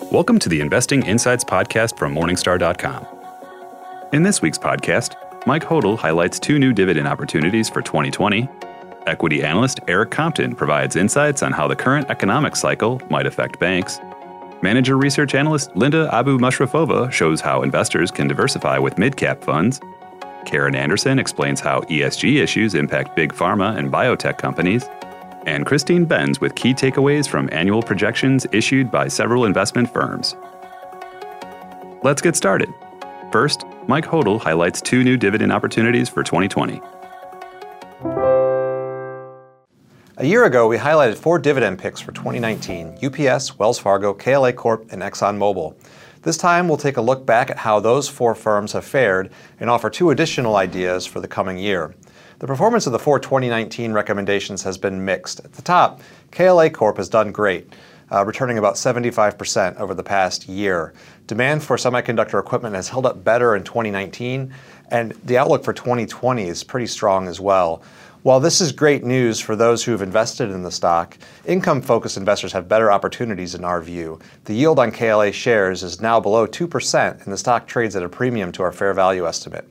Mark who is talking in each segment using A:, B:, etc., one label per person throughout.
A: Welcome to the Investing Insights podcast from Morningstar.com. In this week's podcast, Mike Hodel highlights two new dividend opportunities for 2020. Equity analyst Eric Compton provides insights on how the current economic cycle might affect banks. Manager research analyst Linda Abu-Mushrafova shows how investors can diversify with mid-cap funds. Karen Anderson explains how ESG issues impact big pharma and biotech companies. And Christine Benz with key takeaways from annual projections issued by several investment firms. Let's get started. First, Mike Hodel highlights two new dividend opportunities for 2020.
B: A year ago, we highlighted four dividend picks for 2019: UPS, Wells Fargo, KLA Corp, and ExxonMobil. This time, we'll take a look back at how those four firms have fared and offer two additional ideas for the coming year. The performance of the four 2019 recommendations has been mixed. At the top, KLA Corp has done great, returning about 75% over the past year. Demand for semiconductor equipment has held up better in 2019, and the outlook for 2020 is pretty strong as well. While this is great news for those who have invested in the stock, income-focused investors have better opportunities in our view. The yield on KLA shares is now below 2%, and the stock trades at a premium to our fair value estimate.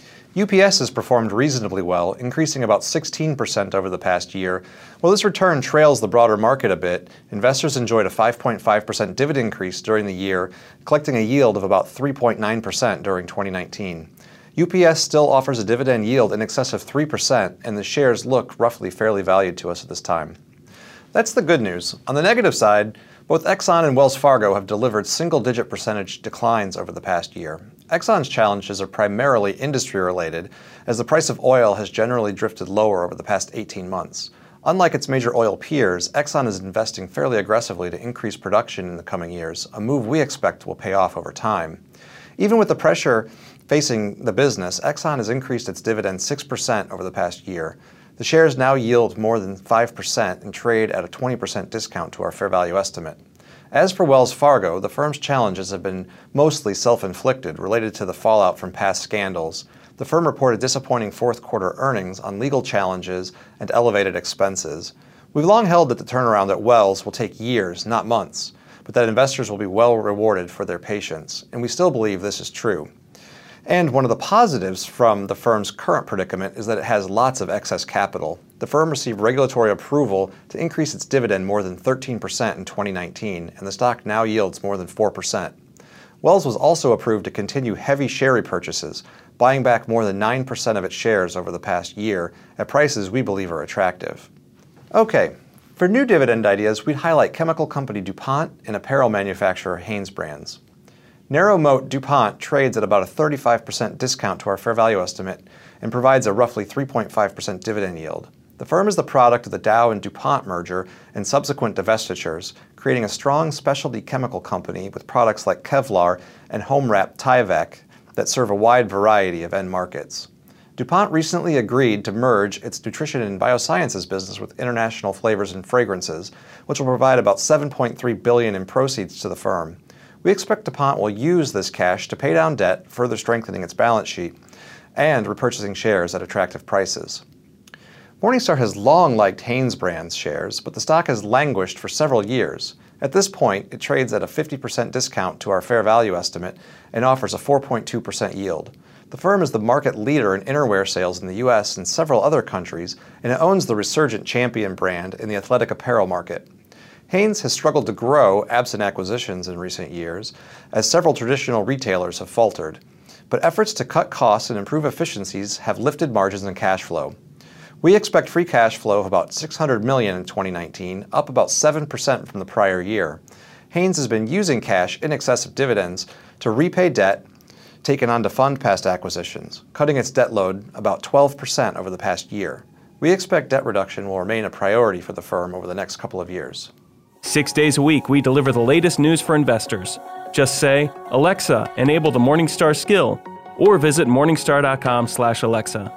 B: UPS has performed reasonably well, increasing about 16% over the past year. While this return trails the broader market a bit, investors enjoyed a 5.5% dividend increase during the year, collecting a yield of about 3.9% during 2019. UPS still offers a dividend yield in excess of 3%, and the shares look roughly fairly valued to us at this time. That's the good news. On the negative side, both Exxon and Wells Fargo have delivered single-digit percentage declines over the past year. Exxon's challenges are primarily industry-related, as the price of oil has generally drifted lower over the past 18 months. Unlike its major oil peers, Exxon is investing fairly aggressively to increase production in the coming years, a move we expect will pay off over time. Even with the pressure facing the business, Exxon has increased its dividend 6% over the past year. The shares now yield more than 5% and trade at a 20% discount to our fair value estimate. As for Wells Fargo, the firm's challenges have been mostly self-inflicted, related to the fallout from past scandals. The firm reported disappointing fourth quarter earnings on legal challenges and elevated expenses. We've long held that the turnaround at Wells will take years, not months, but that investors will be well rewarded for their patience, and we still believe this is true. And one of the positives from the firm's current predicament is that it has lots of excess capital. The firm received regulatory approval to increase its dividend more than 13% in 2019, and the stock now yields more than 4%. Wells was also approved to continue heavy share repurchases, buying back more than 9% of its shares over the past year at prices we believe are attractive. Okay, for new dividend ideas, we'd highlight chemical company DuPont and apparel manufacturer HanesBrands. Narrow moat DuPont trades at about a 35% discount to our fair value estimate and provides a roughly 3.5% dividend yield. The firm is the product of the Dow and DuPont merger and subsequent divestitures, creating a strong specialty chemical company with products like Kevlar and home wrap Tyvek that serve a wide variety of end markets. DuPont recently agreed to merge its nutrition and biosciences business with International Flavors and Fragrances, which will provide about $7.3 billion in proceeds to the firm. We expect DuPont will use this cash to pay down debt, further strengthening its balance sheet, and repurchasing shares at attractive prices. Morningstar has long liked HanesBrands shares, but the stock has languished for several years. At this point, it trades at a 50% discount to our fair value estimate and offers a 4.2% yield. The firm is the market leader in innerwear sales in the U.S. and several other countries, and it owns the resurgent Champion brand in the athletic apparel market. Hanes has struggled to grow absent acquisitions in recent years, as several traditional retailers have faltered. But efforts to cut costs and improve efficiencies have lifted margins and cash flow. We expect free cash flow of about $600 million in 2019, up about 7% from the prior year. Hanes has been using cash in excess of dividends to repay debt taken on to fund past acquisitions, cutting its debt load about 12% over the past year. We expect debt reduction will remain a priority for the firm over the next couple of years.
C: 6 days a week, we deliver the latest news for investors. Just say, Alexa, enable the Morningstar skill, or visit Morningstar.com/Alexa.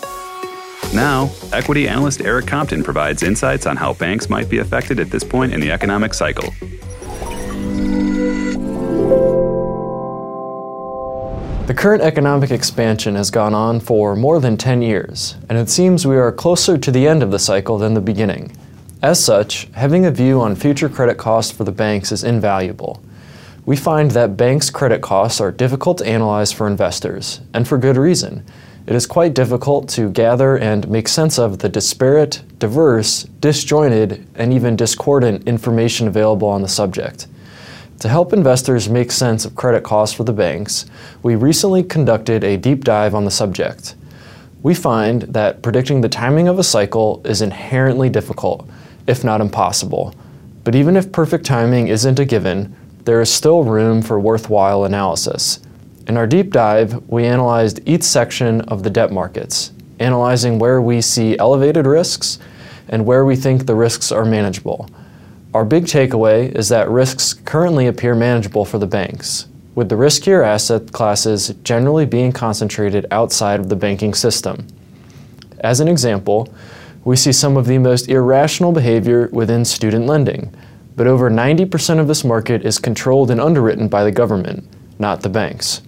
A: Now, equity analyst Eric Compton provides insights on how banks might be affected at this point in the economic cycle.
D: The current economic expansion has gone on for more than 10 years, and it seems we are closer to the end of the cycle than the beginning. As such, having a view on future credit costs for the banks is invaluable. we find that banks' credit costs are difficult to analyze for investors, and for good reason. It is quite difficult to gather and make sense of the disparate, diverse, disjointed, and even discordant information available on the subject. To help investors make sense of credit costs for the banks, we recently conducted a deep dive on the subject. We find that predicting the timing of a cycle is inherently difficult, if not impossible. But even if perfect timing isn't a given, there is still room for worthwhile analysis. In our deep dive, we analyzed each section of the debt markets, analyzing where we see elevated risks and where we think the risks are manageable. Our big takeaway is that risks currently appear manageable for the banks, with the riskier asset classes generally being concentrated outside of the banking system. As an example, we see some of the most irrational behavior within student lending, but over 90% of this market is controlled and underwritten by the government, not the banks.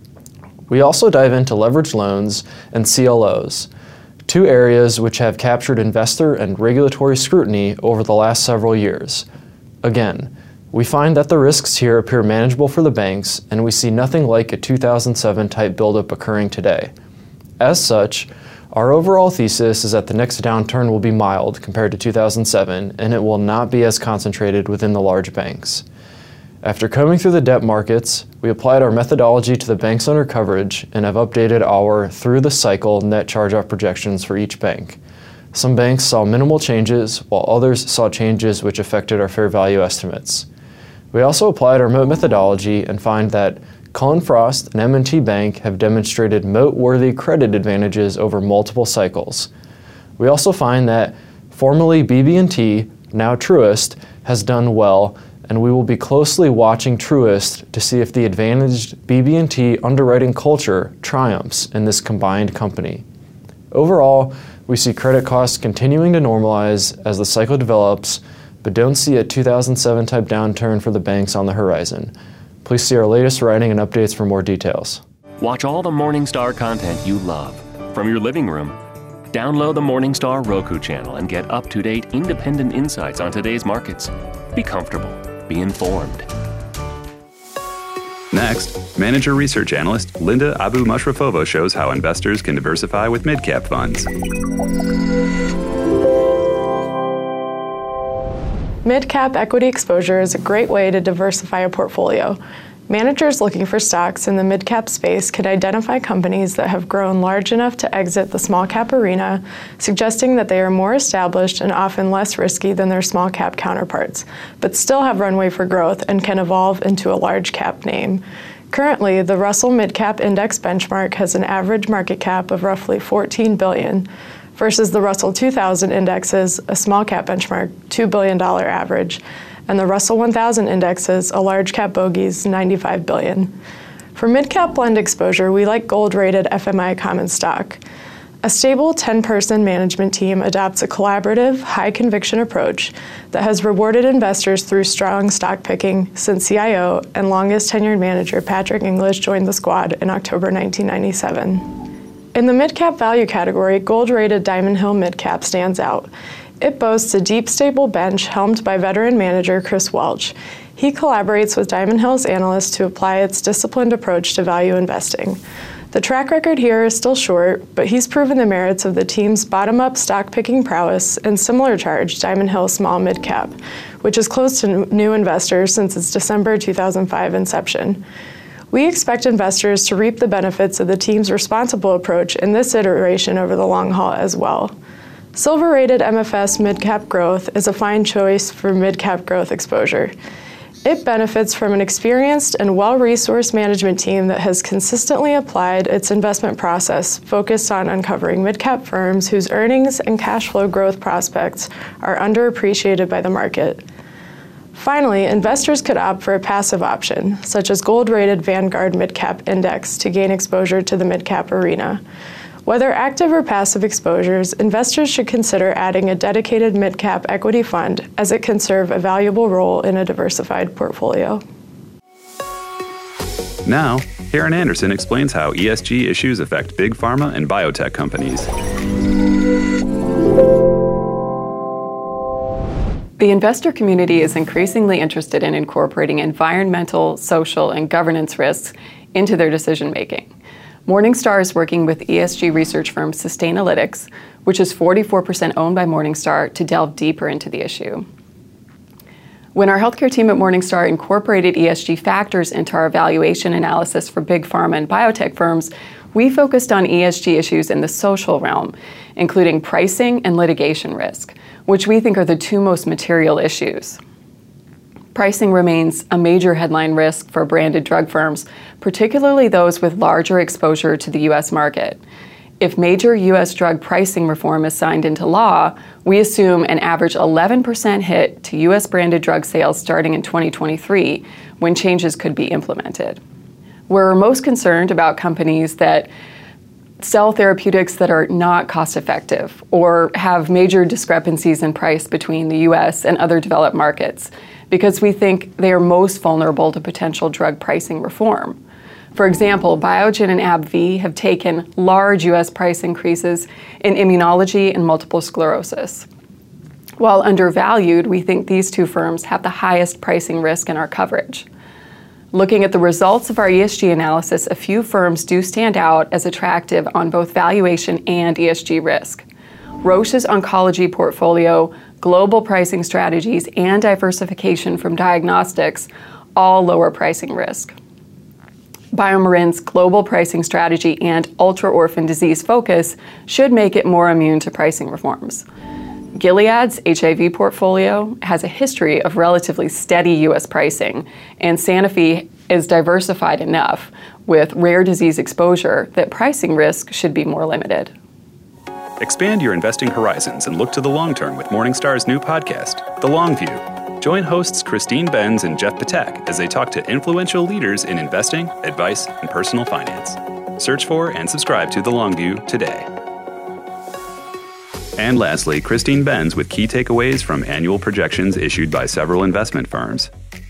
D: We also dive into leveraged loans and CLOs, two areas which have captured investor and regulatory scrutiny over the last several years. Again, we find that the risks here appear manageable for the banks, and we see nothing like a 2007 type buildup occurring today. As such, our overall thesis is that the next downturn will be mild compared to 2007, and it will not be as concentrated within the large banks. After combing through the debt markets, we applied our methodology to the banks under coverage and have updated our through-the-cycle net charge-off projections for each bank. Some banks saw minimal changes, while others saw changes which affected our fair value estimates. We also applied our moat methodology and find that Cullen/Frost and M&T Bank have demonstrated moat-worthy credit advantages over multiple cycles. We also find that formerly BB&T, now Truist, has done well, and we will be closely watching Truist to see if the advantaged BB&T underwriting culture triumphs in this combined company. Overall, we see credit costs continuing to normalize as the cycle develops, but don't see a 2007 type downturn for the banks on the horizon. Please see our latest writing and updates for more details.
E: Watch all the Morningstar content you love from your living room. Download the Morningstar Roku channel and get up-to-date independent insights on today's markets. Be comfortable. Be informed.
A: Next, manager research analyst Linda Abu-Mushrafova shows how investors can diversify with mid-cap funds.
F: Mid-cap equity exposure is a great way to diversify a portfolio. Managers looking for stocks in the mid-cap space can identify companies that have grown large enough to exit the small-cap arena, suggesting that they are more established and often less risky than their small-cap counterparts, but still have runway for growth and can evolve into a large-cap name. Currently, the Russell Mid-Cap Index benchmark has an average market cap of roughly $14 billion, versus the Russell 2000 indexes, a small-cap benchmark, $2 billion average, and the Russell 1000 indexes, a large-cap bogey's $95 billion. For mid-cap blend exposure, we like gold-rated FMI common stock. A stable 10-person management team adopts a collaborative, high-conviction approach that has rewarded investors through strong stock picking since CIO and longest-tenured manager Patrick English joined the squad in October 1997. In the mid-cap value category, gold-rated Diamond Hill Mid-Cap stands out. It boasts a deep, stable bench helmed by veteran manager Chris Welch. He collaborates with Diamond Hill's analysts to apply its disciplined approach to value investing. The track record here is still short, but he's proven the merits of the team's bottom-up stock-picking prowess and similar charge Diamond Hill Small Mid-Cap, which is close to new investors since its December 2005 inception. We expect investors to reap the benefits of the team's responsible approach in this iteration over the long haul as well. Silver-rated MFS Mid-Cap Growth is a fine choice for mid-cap growth exposure. It benefits from an experienced and well-resourced management team that has consistently applied its investment process focused on uncovering mid-cap firms whose earnings and cash flow growth prospects are underappreciated by the market. Finally, investors could opt for a passive option, such as gold-rated Vanguard Mid-Cap Index, to gain exposure to the mid-cap arena. Whether active or passive exposures, investors should consider adding a dedicated mid-cap equity fund, as it can serve a valuable role in a diversified portfolio.
A: Now, Karen Anderson explains how ESG issues affect big pharma and biotech companies.
G: The investor community is increasingly interested in incorporating environmental, social, and governance risks into their decision-making. Morningstar is working with ESG research firm Sustainalytics, which is 44% owned by Morningstar, to delve deeper into the issue. When our healthcare team at Morningstar incorporated ESG factors into our evaluation analysis for big pharma and biotech firms, we focused on ESG issues in the social realm, including pricing and litigation risk, which we think are the two most material issues. Pricing remains a major headline risk for branded drug firms, particularly those with larger exposure to the U.S. market. If major U.S. drug pricing reform is signed into law, we assume an average 11% hit to U.S. branded drug sales starting in 2023, when changes could be implemented. We're most concerned about companies that sell therapeutics that are not cost-effective or have major discrepancies in price between the U.S. and other developed markets, because we think they are most vulnerable to potential drug pricing reform. For example, Biogen and AbbVie have taken large U.S. price increases in immunology and multiple sclerosis. While undervalued, we think these two firms have the highest pricing risk in our coverage. Looking at the results of our ESG analysis, a few firms do stand out as attractive on both valuation and ESG risk. Roche's oncology portfolio, global pricing strategies, and diversification from diagnostics all lower pricing risk. BioMarin's global pricing strategy and ultra-orphan disease focus should make it more immune to pricing reforms. Gilead's HIV portfolio has a history of relatively steady U.S. pricing, and Sanofi is diversified enough with rare disease exposure that pricing risk should be more limited.
A: Expand your investing horizons and look to the long term with Morningstar's new podcast, The Long View. Join hosts Christine Benz and Jeff Patak as they talk to influential leaders in investing, advice, and personal finance. Search for and subscribe to The Long View today. And lastly, Christine Benz with key takeaways from annual projections issued by several investment firms.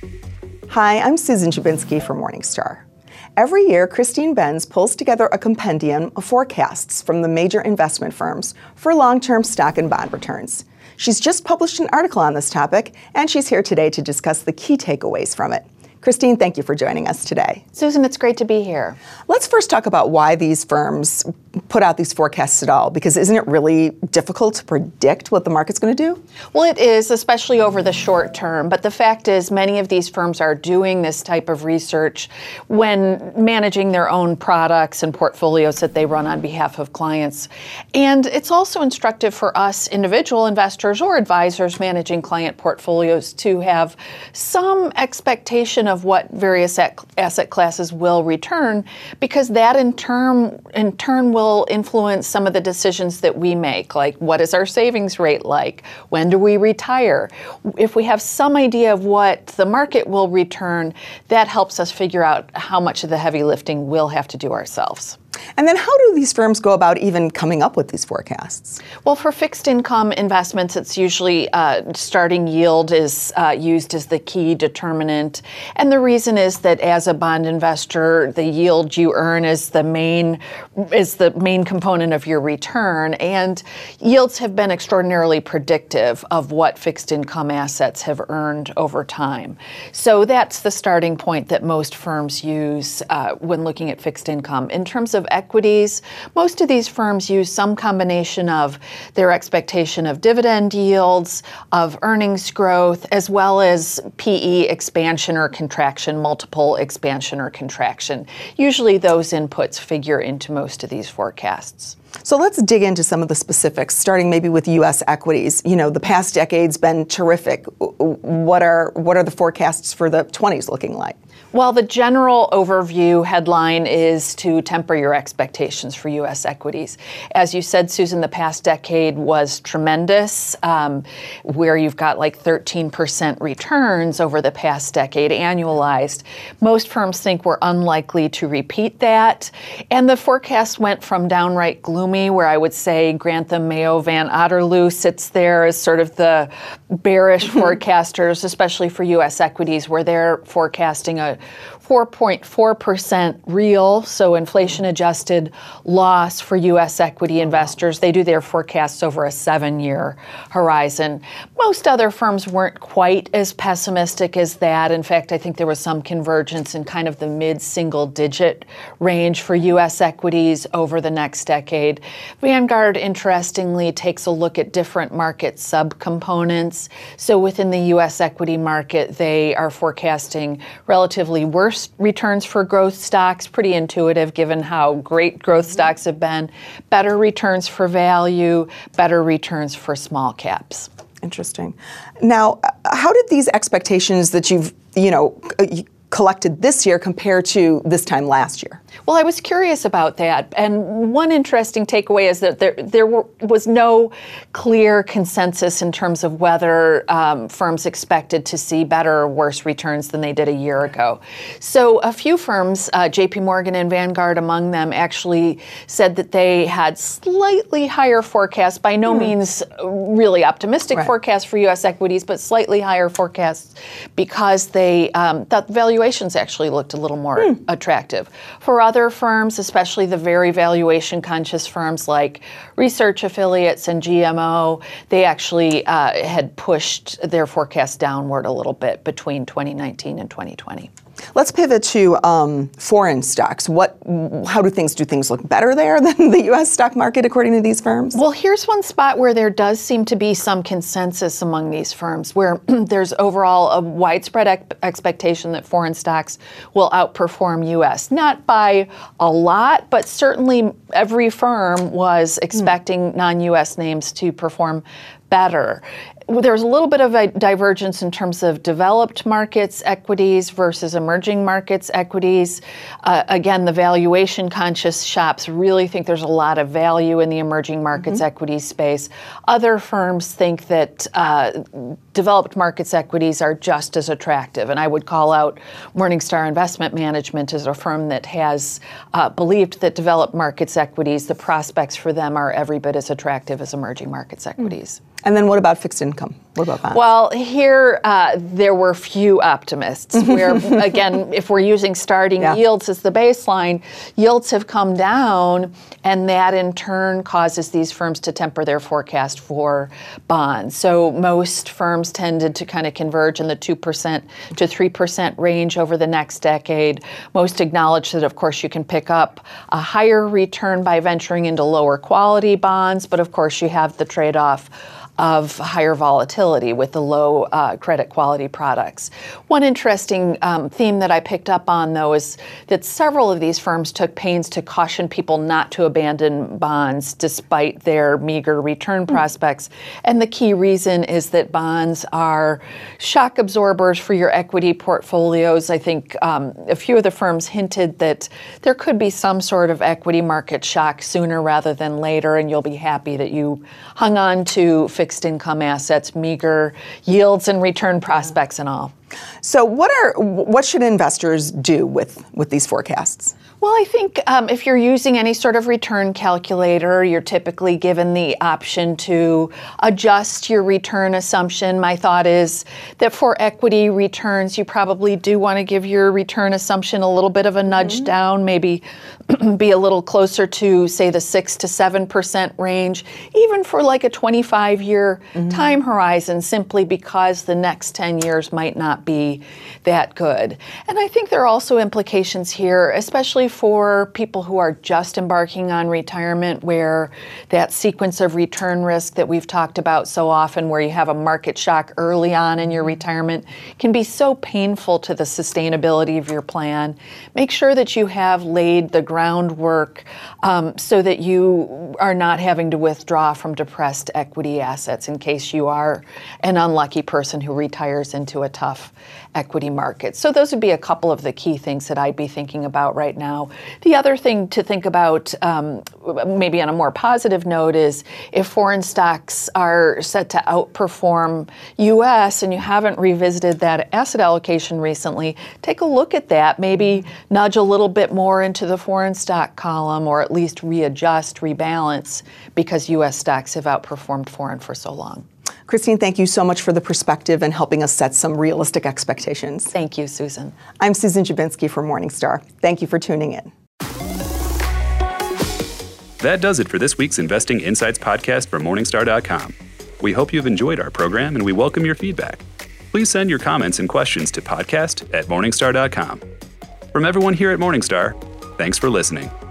H: Hi, I'm Susan Chubinski from Morningstar. Every year, Christine Benz pulls together a compendium of forecasts from the major investment firms for long-term stock and bond returns. She's just published an article on this topic, and she's here today to discuss the key takeaways from it. Christine, thank you for joining us today.
I: Susan, it's great to be here.
H: Let's first talk about why these firms put out these forecasts at all, because isn't it really difficult to predict what the market's going to do?
I: Well, it is, especially over the short term. But the fact is, many of these firms are doing this type of research when managing their own products and portfolios that they run on behalf of clients. And it's also instructive for us individual investors or advisors managing client portfolios to have some expectation of what various asset classes will return, because that in turn will influence some of the decisions that we make, like what is our savings rate like? When do we retire? If we have some idea of what the market will return, that helps us figure out how much of the heavy lifting we'll have to do ourselves.
H: And then how do these firms go about even coming up with these forecasts?
I: Well, for fixed income investments, it's usually starting yield is used as the key determinant. And the reason is that as a bond investor, the yield you earn is the main component of your return. And yields have been extraordinarily predictive of what fixed income assets have earned over time. So that's the starting point that most firms use when looking at fixed income. In terms of equities, most of these firms use some combination of their expectation of dividend yields, of earnings growth, as well as PE expansion or contraction, multiple expansion or contraction. Usually those inputs figure into most of these forecasts.
H: So let's dig into some of the specifics, starting maybe with U.S. equities. You know, the past decade's been terrific. What are the forecasts for the 20s looking like?
I: Well, the general overview headline is to temper your expectations for U.S. equities. As you said, Susan, the past decade was tremendous, where you've got like 13% returns over the past decade annualized. Most firms think we're unlikely to repeat that. And the forecast went from downright gloomy, where I would say Grantham, Mayo, Van Otterloo sits there as sort of the bearish forecasters, especially for U.S. equities, where they're forecasting a 4.4% real, so inflation-adjusted loss for U.S. equity investors. They do their forecasts over a 7-year horizon. Most other firms weren't quite as pessimistic as that. In fact, I think there was some convergence in kind of the mid-single-digit range for U.S. equities over the next decade. Vanguard, interestingly, takes a look at different market subcomponents. So within the U.S. equity market, they are forecasting relatively worse returns for growth stocks, pretty intuitive given how great growth stocks have been, better returns for value, better returns for small caps.
H: Interesting. Now, how did these expectations that you've, collected this year compare to this time last year?
I: Well, I was curious about that. And one interesting takeaway is that there was no clear consensus in terms of whether firms expected to see better or worse returns than they did a year ago. So a few firms, JP Morgan and Vanguard among them, actually said that they had slightly higher forecasts, by no means really optimistic forecasts for U.S. equities, but slightly higher forecasts because they thought valuations actually looked a little more attractive. For other firms, especially the very valuation-conscious firms like Research Affiliates and GMO, they actually had pushed their forecast downward a little bit between 2019 and 2020.
H: Let's pivot to foreign stocks. How do things look better there than the U.S. stock market, according to these firms?
I: Well, here's one spot where there does seem to be some consensus among these firms, where there's overall a widespread expectation that foreign stocks will outperform U.S. Not by a lot, but certainly every firm was expecting non-U.S. names to perform better. There's a little bit of a divergence in terms of developed markets equities versus emerging markets equities. Again, the valuation conscious shops really think there's a lot of value in the emerging markets equities space. Other firms think that developed markets equities are just as attractive. And I would call out Morningstar Investment Management as a firm that has believed that developed markets equities, the prospects for them are every bit as attractive as emerging markets equities.
H: And then what about fixed income? What about bonds?
I: Well, here there were few optimists where, again, if we're using starting yields as the baseline, yields have come down, and that in turn causes these firms to temper their forecast for bonds. So most firms tended to kind of converge in the 2% to 3% range over the next decade. Most acknowledge that, of course, you can pick up a higher return by venturing into lower quality bonds, but of course you have the trade-off of higher volatility with the low credit quality products. One interesting theme that I picked up on, though, is that several of these firms took pains to caution people not to abandon bonds despite their meager return prospects. And the key reason is that bonds are shock absorbers for your equity portfolios. I think a few of the firms hinted that there could be some sort of equity market shock sooner rather than later, and you'll be happy that you hung on to fixed income assets, meager yields and return prospects and all.
H: So what should investors do with these forecasts?
I: Well, I think if you're using any sort of return calculator, you're typically given the option to adjust your return assumption. My thought is that for equity returns, you probably do want to give your return assumption a little bit of a nudge down, maybe be a little closer to, say, the 6 to 7% range, even for like a 25-year time horizon, simply because the next 10 years might not be that good. And I think there are also implications here, especially for people who are just embarking on retirement, where that sequence of return risk that we've talked about so often, where you have a market shock early on in your retirement, can be so painful to the sustainability of your plan. Make sure that you have laid the groundwork so that you are not having to withdraw from depressed equity assets in case you are an unlucky person who retires into a tough equity market. So those would be a couple of the key things that I'd be thinking about right now. The other thing to think about, maybe on a more positive note, is if foreign stocks are set to outperform U.S. and you haven't revisited that asset allocation recently, take a look at that. Maybe nudge a little bit more into the foreign stock column, or at least readjust, rebalance, because U.S. stocks have outperformed foreign for so long.
H: Christine, thank you so much for the perspective and helping us set some realistic expectations.
I: Thank you, Susan.
H: I'm Susan Jabinski for Morningstar. Thank you for tuning in.
A: That does it for this week's Investing Insights podcast from Morningstar.com. We hope you've enjoyed our program and we welcome your feedback. Please send your comments and questions to podcast@morningstar.com. From everyone here at Morningstar, thanks for listening.